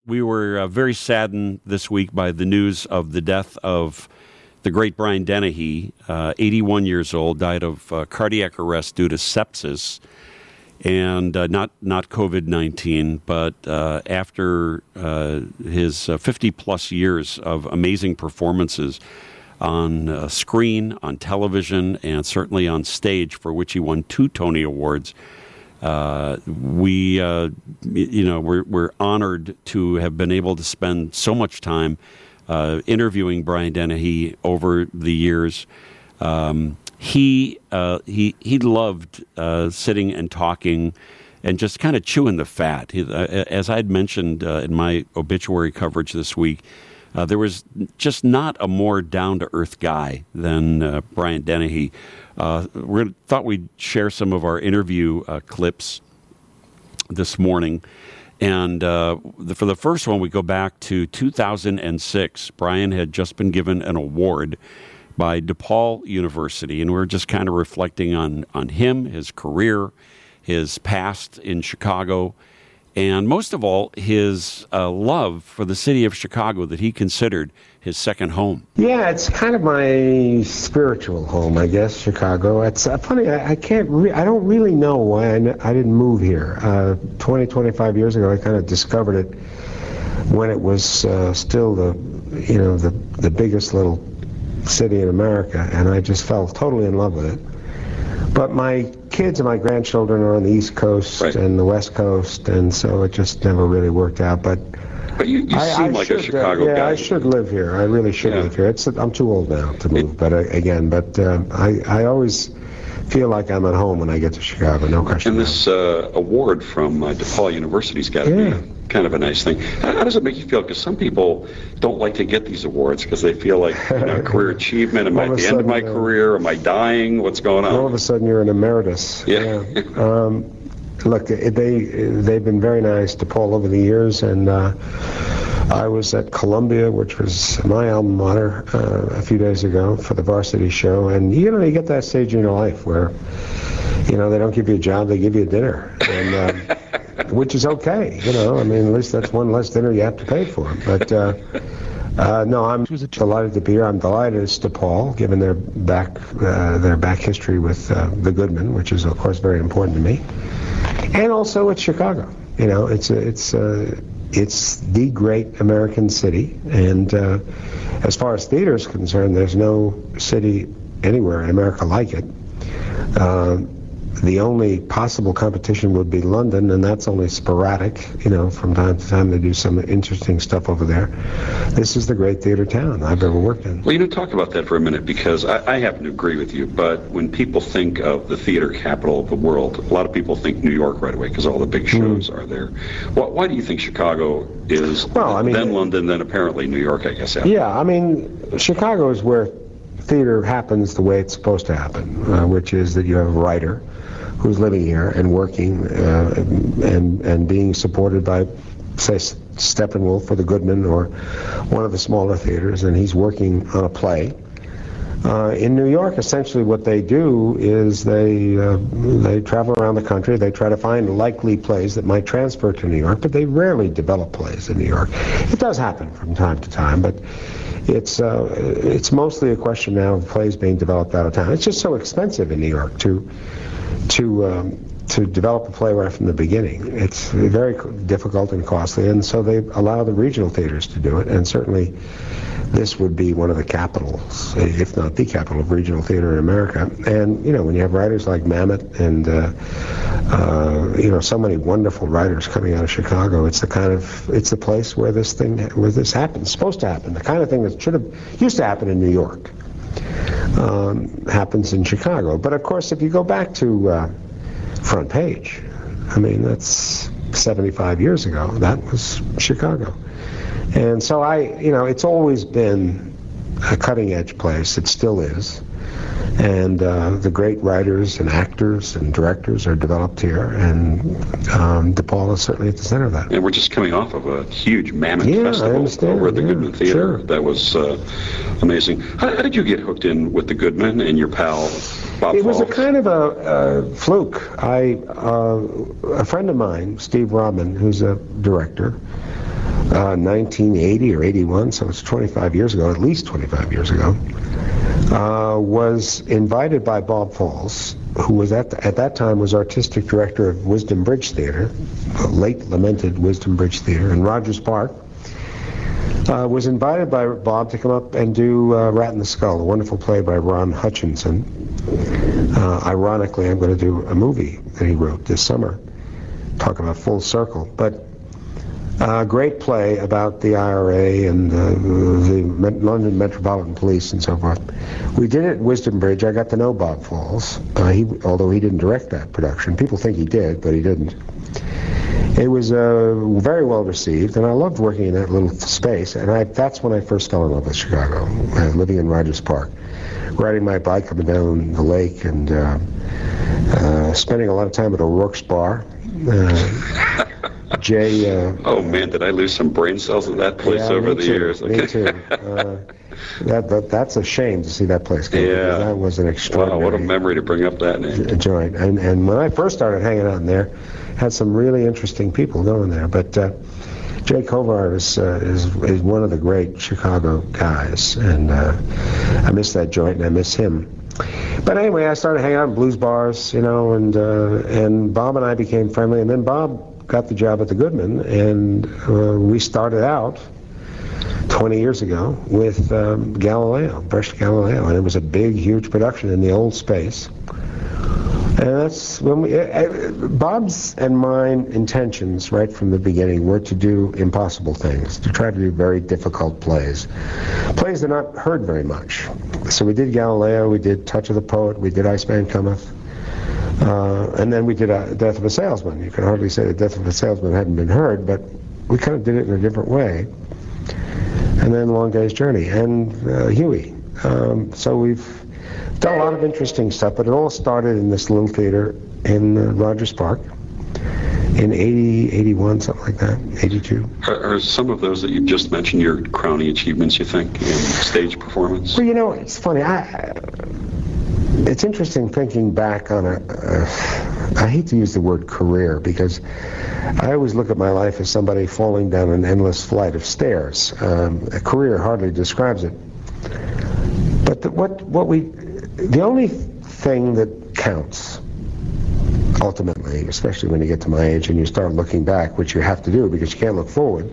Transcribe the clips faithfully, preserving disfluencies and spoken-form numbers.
We were uh, very saddened this week by the news of the death of the great Brian Dennehy, uh, eighty-one years old, died of uh, cardiac arrest due to sepsis, and uh, not not COVID nineteen, but uh, after uh, his uh, fifty plus years of amazing performances on uh, screen, on television, and certainly on stage, for which he won two Tony Awards. Uh, we, uh, you know, we're, we're honored to have been able to spend so much time uh, interviewing Brian Dennehy over the years. Um, he uh, he he loved uh, sitting and talking and just kind of chewing the fat. He, uh, as I'd mentioned uh, in my obituary coverage this week, uh, there was just not a more down-to-earth guy than uh, Brian Dennehy. Uh, we thought we'd share some of our interview uh, clips this morning. And uh, the, for the first one, we go back to two thousand six. Brian had just been given an award by DePaul University, and we we're just kind of reflecting on, on him, his career, his past in Chicago, and most of all, his uh, love for the city of Chicago that he considered his second home. Yeah, it's kind of my spiritual home, I guess, Chicago. It's uh, funny, I, I can't, re- I don't really know why I, n- I didn't move here. Uh, twenty, twenty-five years ago, I kind of discovered it when it was uh, still the, you know, the, the biggest little city in America, and I just fell totally in love with it. But my kids and my grandchildren are on the East Coast right. and the West Coast, and so it just never really worked out. But But you, you I, seem I like should, a Chicago uh, yeah, guy. I should live here. I really should yeah. live here. It's I'm too old now to move, but uh, again, but uh, I I always feel like I'm at home when I get to Chicago. No question. And this uh, award from uh, DePaul University's got to yeah. be kind of a nice thing. How, how does it make you feel? Because some people don't like to get these awards because they feel like, you know, career achievement. Am I at the end of my uh, career? Am I dying? What's going on? All of a sudden, you're an emeritus. Yeah. yeah. um, look, they they've been very nice, DePaul, over the years, and. Uh, I was at Columbia, which was my alma mater, uh, a few days ago for the varsity show, and you know, you get that stage in your life where, you know, they don't give you a job, they give you a dinner, and um, which is okay, you know. I mean, at least that's one less dinner you have to pay for. But uh, uh, no, I'm delighted to be here. I'm delighted it's DePaul, given their back uh, their back history with uh, the Goodman, which is of course very important to me, and also it's Chicago. You know, it's a, it's. A, It's the great American city, and uh, as far as theater is concerned, there's no city anywhere in America like it. Uh, the only possible competition would be London, and that's only sporadic. You know, from time to time they do some interesting stuff over there. This is the great theater town I've ever worked in. Well, you know, talk about that for a minute, because I, I happen to agree with you, but when people think of the theater capital of the world, a lot of people think New York right away because all the big shows mm. are there. Why, why do you think Chicago is well, I mean, then London, then apparently New York, I guess? After. Yeah, I mean, Chicago is where theater happens the way it's supposed to happen, uh, which is that you have a writer who's living here and working uh, and and being supported by, say, Steppenwolf or the Goodman or one of the smaller theaters, and he's working on a play. Uh, in New York, essentially what they do is they uh, they travel around the country. They try to find likely plays that might transfer to New York, but they rarely develop plays in New York. It does happen from time to time, but it's uh, it's mostly a question now of plays being developed out of town. It's just so expensive in New York to to um, to develop a play right from the beginning. It's very difficult and costly, and so they allow the regional theaters to do it, and certainly this would be one of the capitals, if not the capital of regional theater in America. And, you know, when you have writers like Mamet and, uh, uh, you know, so many wonderful writers coming out of Chicago, it's the kind of, it's the place where this thing, where this happens, supposed to happen. The kind of thing that should have, used to happen in New York, um, happens in Chicago. But, of course, if you go back to uh, Front Page, I mean, that's seventy-five years ago. That was Chicago. And so I, you know, it's always been a cutting-edge place. It still is. And uh, the great writers and actors and directors are developed here, and um, DePaul is certainly at the center of that. And we're just coming off of a huge Mammoth yeah, festival over at the yeah, Goodman Theater. Sure. That was uh, amazing. How, how did you get hooked in with the Goodman and your pal Bob It was Falls? a kind of a, a fluke. I, uh, a friend of mine, Steve Robin, who's a director, uh, nineteen eighty or eighty-one, so it's twenty-five years ago, at least twenty-five years ago, uh, was invited by Bob Falls, who was at the, at that time was artistic director of Wisdom Bridge Theater, the late lamented Wisdom Bridge Theater in Rogers Park. Uh, was invited by Bob to come up and do uh, Rat in the Skull, a wonderful play by Ron Hutchinson. Uh, ironically, I'm going to do a movie that he wrote this summer, talk about Full Circle. But a uh, great play about the I R A and uh, the London Metropolitan Police and so forth. We did it at Wisdom Bridge. I got to know Bob Falls, uh, he, although he didn't direct that production. People think he did, but he didn't. It was uh, very well received, and I loved working in that little space, and I, that's when I first fell in love with Chicago, uh, living in Rogers Park, riding my bike up and down the lake, and uh, uh, spending a lot of time at O'Rourke's Bar. Uh, Jay... Uh, oh, man, did I lose some brain cells in that place yeah, over the too, years? Me Okay. too. Uh, that, that, that's a shame to see that place go. Yeah. That was an extraordinary... Wow, what a memory to bring up that name. Joint. And, and when I first started hanging out in there, had some really interesting people going there. But uh, Jay Kovar is, uh, is is one of the great Chicago guys, and uh, I miss that joint, and I miss him. But anyway, I started hanging out in blues bars, you know, and uh, and Bob and I became friendly, and then Bob got the job at the Goodman, and uh, we started out twenty years ago with um, Galileo, Brecht Galileo, and it was a big, huge production in the old space. And that's when we, uh, Bob's and mine intentions right from the beginning were to do impossible things, to try to do very difficult plays. Plays that are not heard very much. So we did Galileo, we did Touch of the Poet, we did Iceman Cometh, uh, and then we did uh, Death of a Salesman. You can hardly say that Death of a Salesman hadn't been heard, but we kind of did it in a different way. And then Long Day's Journey, and uh, Huey. Um, so we've done a lot of interesting stuff, but it all started in this little theater in uh, Rogers Park in eighty, eighty-one, something like that, eighty-two. Are, are some of those that you've just mentioned your crowning achievements, you think, in stage performance? Well, you know, it's funny. I, it's interesting thinking back on a, uh, I hate to use the word career, because I always look at my life as somebody falling down an endless flight of stairs. Um, a career hardly describes it. But the, what, what we... The only thing that counts, ultimately, especially when you get to my age and you start looking back, which you have to do because you can't look forward,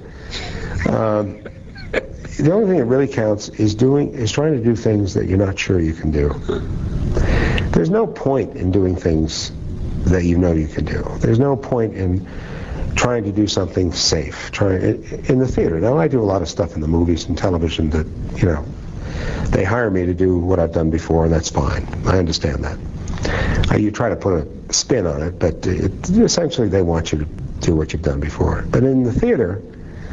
um, the only thing that really counts is doing is trying to do things that you're not sure you can do. There's no point in doing things that you know you can do. There's no point in trying to do something safe. Trying in the theater. Now, I do a lot of stuff in the movies and television that, you know, they hire me to do what I've done before, and that's fine. I understand that. Uh, you try to put a spin on it, but it, essentially they want you to do what you've done before. But in the theater,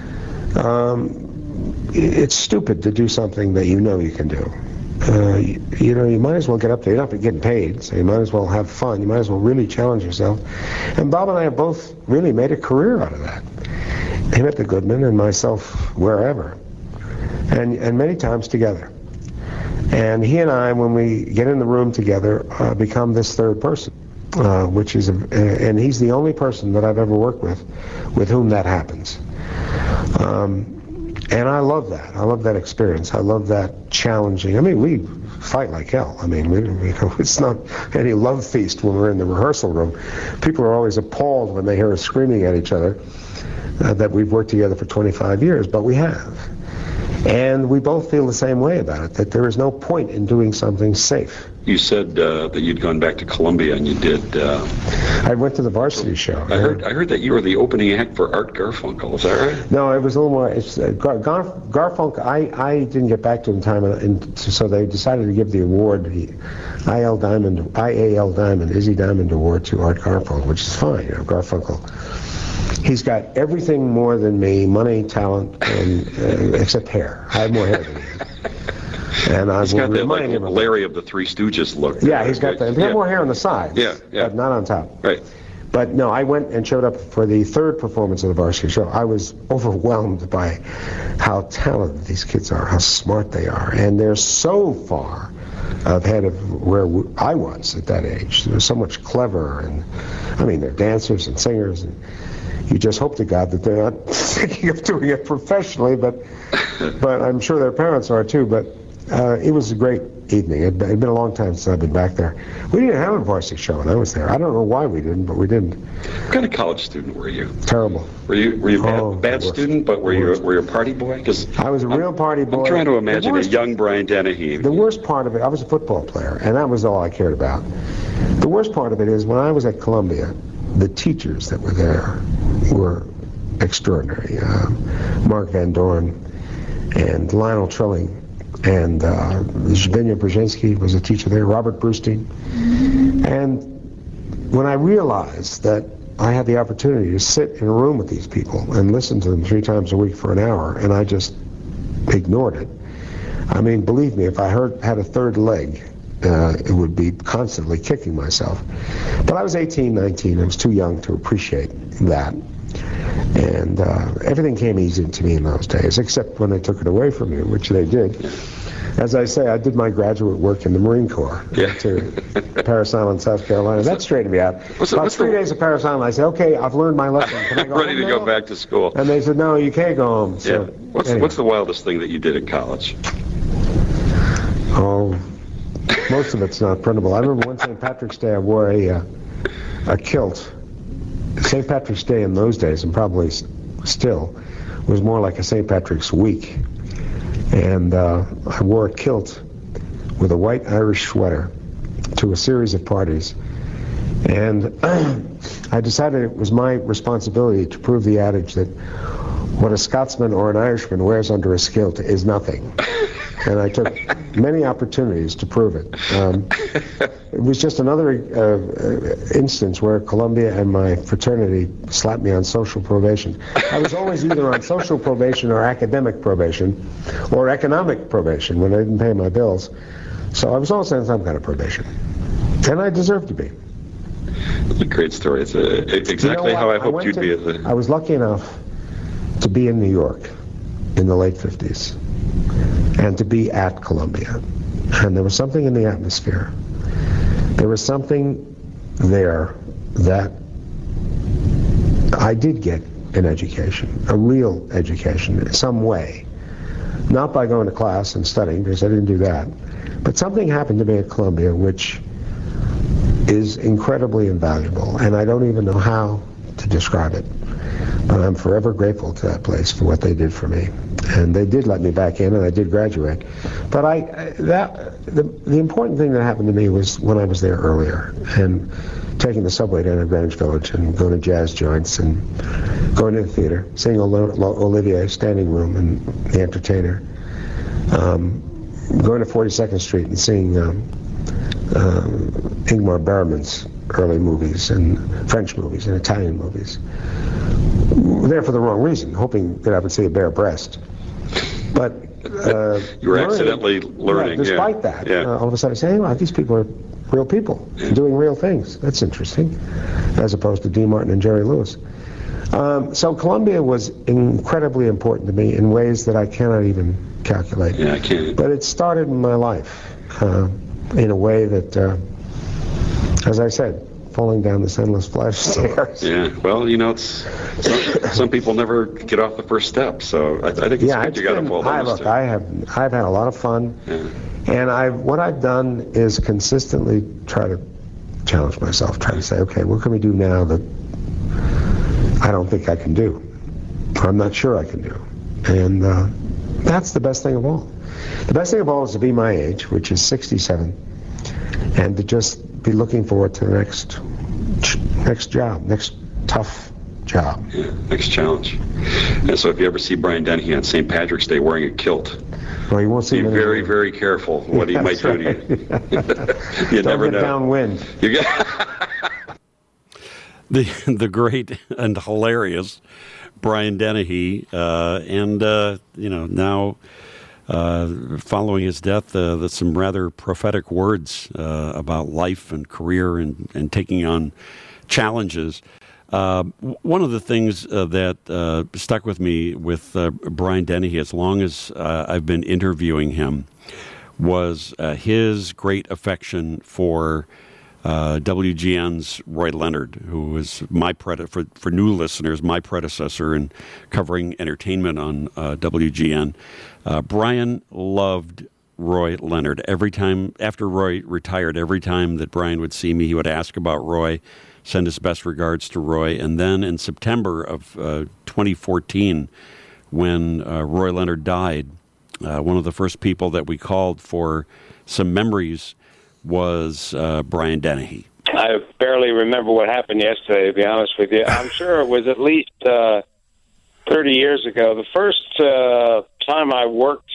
um, it's stupid to do something that you know you can do. Uh, you, you know, you might as well get up there. You're not getting paid, so you might as well have fun. You might as well really challenge yourself. And Bob and I have both really made a career out of that. Him at the Goodman and myself wherever. And, and many times together. And he and I, when we get in the room together, uh, become this third person, uh, which is, a, and he's the only person that I've ever worked with, with whom that happens. Um, and I love that. I love that experience. I love that challenging. I mean, we fight like hell. I mean, we, you know, it's not any love feast when we're in the rehearsal room. People are always appalled when they hear us screaming at each other uh, that we've worked together for twenty-five years, but we have. And we both feel the same way about it, that there is no point in doing something safe. You said uh, that you'd gone back to Columbia and you did... Uh, I went to the Varsity Show. I heard I heard that you were the opening act for Art Garfunkel. Is that right? No, it was a little more... It's, uh, Gar, Gar, Garfunkel, I, I didn't get back to him in time, and so they decided to give the award, the I L Diamond, I A L Diamond, Izzy Diamond Award to Art Garfunkel, which is fine, you know, Garfunkel. He's got everything more than me, money, talent, and uh, except hair. I have more hair than him. And I he's will got that like remind him of Larry of the Three Stooges look. Yeah, he's got that. He yeah. has more hair on the sides, yeah, yeah. but not on top. Right. But no, I went and showed up for the third performance of the Varsity Show. I was overwhelmed by how talented these kids are, how smart they are, and they're so far ahead of where I was at that age. They're so much cleverer, and I mean, they're dancers and singers, and you just hope to God that they're not thinking of doing it professionally, but but I'm sure their parents are too. But uh, it was a great evening. It had been a long time since I've been back there. We didn't have a varsity show when I was there. I don't know why we didn't, but we didn't. What kind of college student were you? Terrible. Were you were you a bad, Oh, bad worst. student, but were you Worst. were you a party boy? Because I was a real party boy. I'm trying to imagine The worst- a young Brian Dennehy. The worst part of it, I was a football player, and that was all I cared about. The worst part of it is when I was at Columbia, the teachers that were there were extraordinary. Uh, Mark Van Dorn and Lionel Trilling and uh, Zbigniew Brzezinski was a teacher there, Robert Brustein. And when I realized that I had the opportunity to sit in a room with these people and listen to them three times a week for an hour, and I just ignored it. I mean, believe me, if I heard, had a third leg, uh, it would be constantly kicking myself. But I was eighteen, nineteen. I was too young to appreciate that. And uh, everything came easy to me in those days, except when they took it away from you, which they did. As I say, I did my graduate work in the Marine Corps Yeah. to Parris Island, South Carolina. That straightened me out. What's the- About what's three the- days of Parris Island, I said, okay, I've learned my lesson. Can I go Ready home to go now? back to school. And they said, no, you can't go home. So, Yeah. What's anyway. what's the wildest thing that you did at college? Oh, most of it's not printable. I remember one Saint Patrick's Day I wore a, uh, a kilt. Saint Patrick's Day in those days, and probably s- still, was more like a Saint Patrick's week. And uh, I wore a kilt with a white Irish sweater to a series of parties. And I decided it was my responsibility to prove the adage that what a Scotsman or an Irishman wears under a kilt is nothing. And I took many opportunities to prove it. Um, it was just another uh, instance where Columbia and my fraternity slapped me on social probation. I was always either on social probation or academic probation or economic probation when I didn't pay my bills. So I was always on some kind of probation. And I deserved to be. It's a great story. It's a, exactly You know how I what? hoped went you'd to- be as a... I was lucky enough to be in New York in the late fifties and to be at Columbia. And there was something in the atmosphere. There was something there that I did get an education, a real education in some way. Not by going to class and studying, because I didn't do that. But something happened to me at Columbia which is incredibly invaluable, and I don't even know how to describe it. But I'm forever grateful to that place for what they did for me. And they did let me back in, and I did graduate. But I, that the, the important thing that happened to me was when I was there earlier, and taking the subway down to Greenwich Village and going to jazz joints and going to the theater, seeing Oli- Olivier Standing Room and The Entertainer, um, going to forty-second Street and seeing um, um, Ingmar Bergman's early movies and French movies and Italian movies. There for the wrong reason, hoping that I would see a bare breast. But uh, You were learning- accidentally learning, Yeah, yeah. despite that, Yeah. uh, all of a sudden I say, hey, wow, these people are real people doing real things. That's interesting, as opposed to Dean Martin and Jerry Lewis. Um, so Columbia was incredibly important to me in ways that I cannot even calculate. Yeah, I can't. But it started in my life uh, in a way that, uh, as I said, falling down this endless flight of stairs. Yeah, well, you know, it's some, some people never get off the first step, so I, I think it's Yeah, good it's you got to been, fall I, down the look, step. I have, I've had a lot of fun, Yeah. and I, what I've done is consistently try to challenge myself, try to say, okay, what can we do now that I don't think I can do, or I'm not sure I can do, and uh, that's the best thing of all. The best thing of all is to be my age, which is sixty-seven, and to just be looking forward to the next next job, next tough job. Yeah, next challenge. And so if you ever see Brian Dennehy on Saint Patrick's Day wearing a kilt, Well, you won't see be many very, more. very careful what he Yeah, might that's do to you. right. You Don't never get know. downwind. You get The the great and hilarious Brian Dennehy, uh, and uh, you know now uh, following his death, uh, there's some rather prophetic words uh, about life and career and, and taking on challenges. Uh, one of the things uh, that uh, stuck with me with uh, Brian Dennehy, as long as uh, I've been interviewing him, was uh, his great affection for uh, W G N's Roy Leonard, who was my prede- for for new listeners, my predecessor in covering entertainment on uh, W G N. Uh, Brian loved Roy Leonard. Every time after Roy retired, every time that Brian would see me, he would ask about Roy, send his best regards to Roy. And then in September of uh, twenty fourteen, when uh, Roy Leonard died, uh, one of the first people that we called for some memories was uh, Brian Dennehy. I barely remember what happened yesterday, to be honest with you. I'm sure it was at least uh, thirty years ago. The first uh, time I worked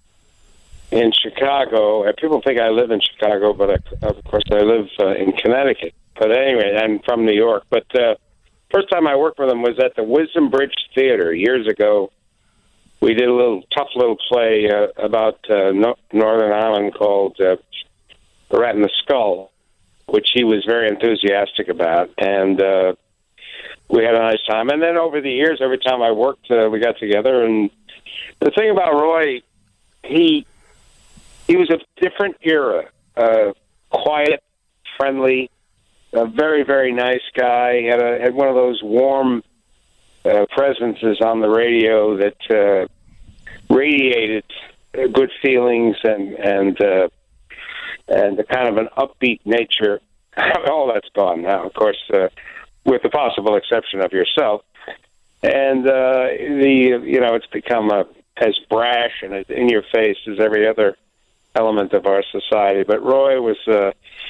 in Chicago, and people think I live in Chicago, but I, of course I live uh, in Connecticut. But anyway, I'm from New York. But uh, first time I worked with him was at the Wisdom Bridge Theater years ago. We did a little tough little play uh, about uh, no- Northern Ireland called uh, The Rat in the Skull, which he was very enthusiastic about. And uh, we had a nice time. And then over the years, every time I worked, uh, we got together. And the thing about Roy, he he was a different era. Uh, quiet, friendly, a very, very nice guy. He had, a, had one of those warm uh, presences on the radio that uh, radiated good feelings and and uh, and the kind of an upbeat nature. All that's gone now, of course, uh, with the possible exception of yourself. And uh, the you know it's become a, as brash and as in your face as every other element of our society. But Roy was uh,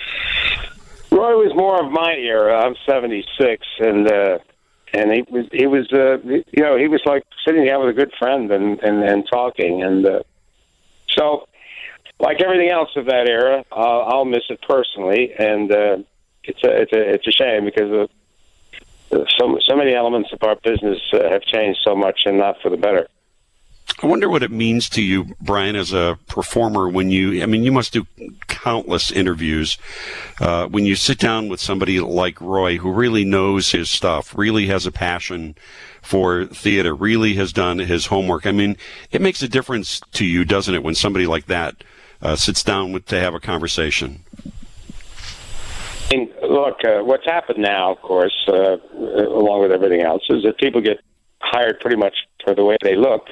Roy was more of my era. I'm seventy-six, and uh, and he was he was uh, you know he was like sitting down with a good friend and and, and talking, and uh, so like everything else of that era, uh, I'll miss it personally, and uh, it's a it's a it's a shame because of, uh, so so many elements of our business uh, have changed so much, and not for the better. I wonder what it means to you, Brian, as a performer when you, I mean, you must do countless interviews. Uh, when you sit down with somebody like Roy, who really knows his stuff, really has a passion for theater, really has done his homework. I mean, it makes a difference to you, doesn't it, when somebody like that uh, sits down with, to have a conversation? I mean, look, uh, what's happened now, of course, uh, along with everything else, is that people get hired pretty much for the way they look.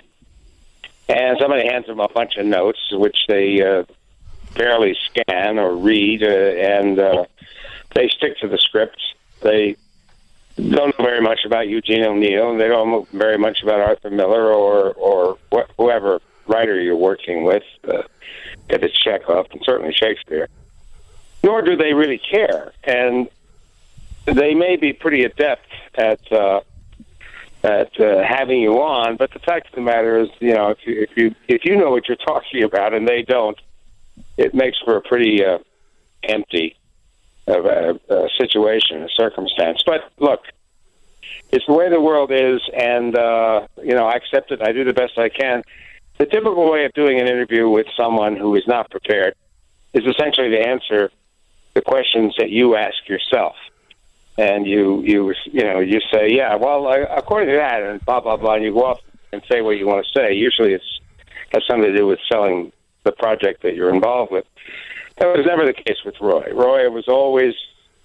And somebody hands them a bunch of notes, which they uh, barely scan or read, uh, and uh, they stick to the script. They don't know very much about Eugene O'Neill, and they don't know very much about Arthur Miller or or wh- whoever writer you're working with, uh, if it's Chekhov, and certainly Shakespeare. Nor do they really care. And they may be pretty adept at... Uh, at uh, having you on, but the fact of the matter is, you know, if you if you if you know what you're talking about and they don't, it makes for a pretty uh, empty uh, uh, situation, a circumstance. But look, it's the way the world is, and uh, you know, I accept it. I do the best I can. The typical way of doing an interview with someone who is not prepared is essentially to answer the questions that you ask yourself. And you, you, you know, you say, yeah, well, uh, according to that, and blah, blah, blah, and you go off and say what you want to say. Usually it's has something to do with selling the project that you're involved with. That was never the case with Roy. Roy was always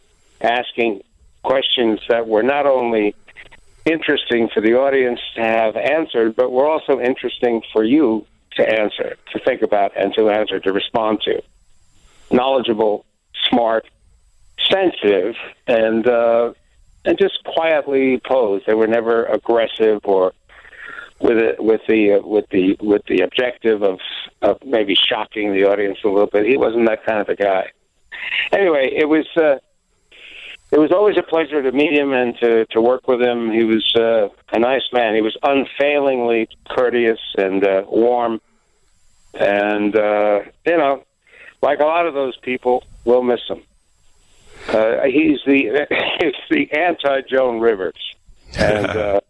asking questions that were not only interesting for the audience to have answered, but were also interesting for you to answer, to think about, and to answer, to respond to. Knowledgeable, smart, sensitive, and uh, and just quietly posed. They were never aggressive or with it with the uh, with the with the objective of of maybe shocking the audience a little bit. He wasn't that kind of a guy. Anyway, it was uh, it was always a pleasure to meet him and to, to work with him. He was uh, a nice man. He was unfailingly courteous and uh, warm, and uh, you know, like a lot of those people, we'll miss him. Uh, he's the he's the anti-Joan Rivers, and uh,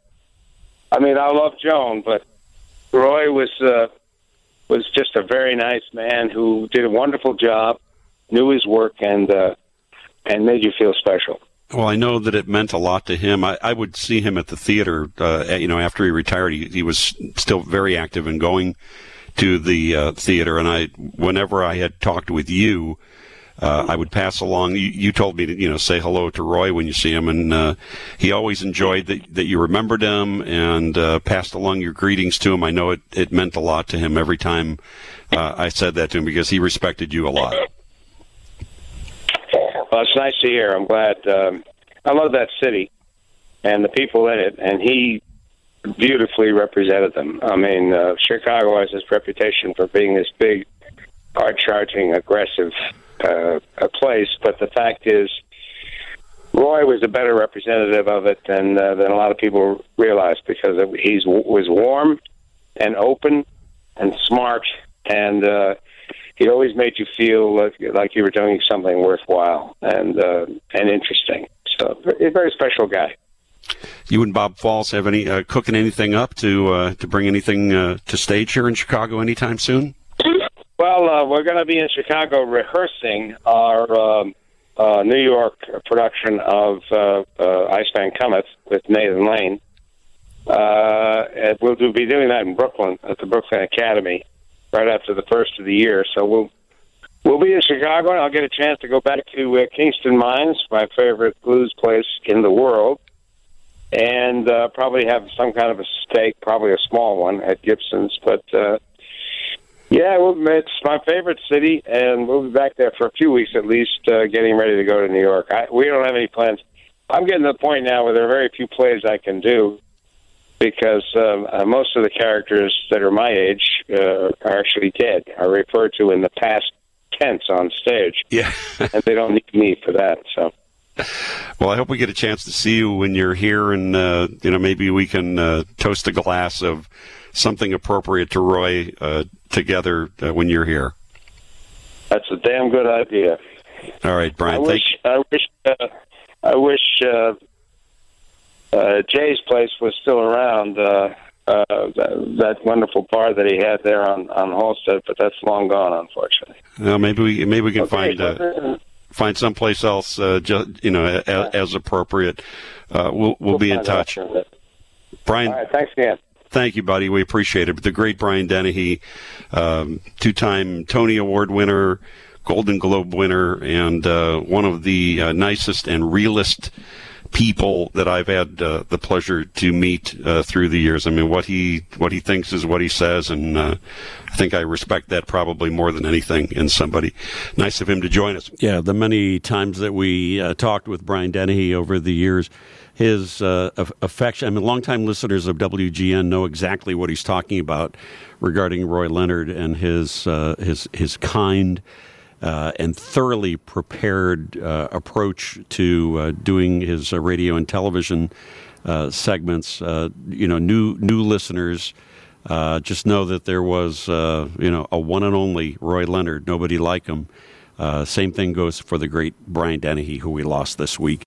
I mean I love Joan, but Roy was uh, was just a very nice man who did a wonderful job, knew his work, and uh, and made you feel special. Well, I know that it meant a lot to him. I, I would see him at the theater. Uh, you know, after he retired, he, he was still very active in going to the uh, theater, and I, whenever I had talked with you. uh, I would pass along. You, you told me to, you know, say hello to Roy when you see him, and uh, he always enjoyed that, that you remembered him and uh, passed along your greetings to him. I know it, it meant a lot to him every time uh, I said that to him because he respected you a lot. Well, it's nice to hear. I'm glad. Um, I love that city and the people in it, and he beautifully represented them. I mean, uh, Chicago has this reputation for being this big, hard-charging, aggressive uh, a place, but the fact is, Roy was a better representative of it than uh, than a lot of people realize because he was warm and open and smart, and uh, he always made you feel like, like you were doing something worthwhile and uh, and interesting. So, a very special guy. You and Bob Falls have any uh, cooking anything up to uh, to bring anything uh, to stage here in Chicago anytime soon? Well, uh, we're going to be in Chicago rehearsing our um, uh, New York production of uh, uh, Iceman Cometh with Nathan Lane. Uh, and we'll do, be doing that in Brooklyn at the Brooklyn Academy right after the first of the year. So we'll we'll be in Chicago, and I'll get a chance to go back to uh, Kingston Mines, my favorite blues place in the world, and uh, probably have some kind of a steak, probably a small one at Gibson's. But, uh, yeah, well, it's my favorite city, and we'll be back there for a few weeks at least, uh, getting ready to go to New York. I, we don't have any plans. I'm getting to the point now where there are very few plays I can do because um, uh, most of the characters that are my age uh, are actually dead, are referred to in the past tense on stage. Yeah. And they don't need me for that, so... Well, I hope we get a chance to see you when you're here, and uh, you know, maybe we can uh, toast a glass of something appropriate to Roy uh, together uh, when you're here. That's a damn good idea. All right, Brian. I wish I wish uh, I wish uh, uh, Jay's place was still around. Uh, uh, that, that wonderful bar that he had there on on Halstead, but that's long gone, unfortunately. Well, maybe we maybe we can Okay, find. Uh, Find someplace else, uh, just, you know, as, as appropriate. Uh, we'll we'll, we'll be in touch. Brian, all right, thanks again. Thank you, buddy. We appreciate it. But the great Brian Dennehy, um, two-time Tony Award winner, Golden Globe winner, and uh, one of the uh, nicest and realest people that I've had uh, the pleasure to meet uh, through the years. I mean, what he what he thinks is what he says, and uh, I think I respect that probably more than anything in somebody. Nice of him to join us. Yeah, the many times that we uh, talked with Brian Dennehy over the years, his uh, affection, I mean, longtime listeners of W G N know exactly what he's talking about regarding Roy Leonard and his uh, his his kind Uh, and thoroughly prepared uh, approach to uh, doing his uh, radio and television uh, segments. Uh, you know, new new listeners uh, just know that there was, uh, you know, a one and only Roy Leonard. Nobody like him. Uh, same thing goes for the great Brian Dennehy, who we lost this week.